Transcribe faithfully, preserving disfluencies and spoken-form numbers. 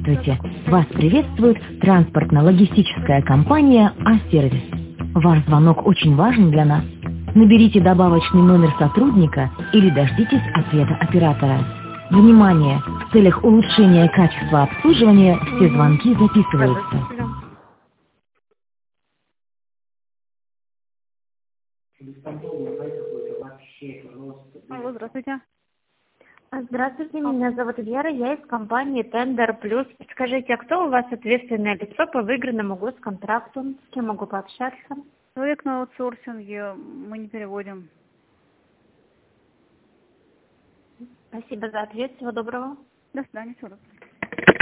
Здравствуйте! Вас приветствует транспортно-логистическая компания А-сервис. Ваш звонок очень важен для нас. Наберите добавочный номер сотрудника или дождитесь ответа оператора. Внимание! В целях улучшения качества обслуживания все звонки записываются. Алло, здравствуйте. Здравствуйте, меня зовут Вера, я из компании Тендер Плюс. Скажите, а кто у вас ответственное лицо по выигранному госконтракту? С кем могу пообщаться? Человек на аутсорсинге, мы не переводим. Спасибо за ответ, всего доброго. До свидания, всего доброго.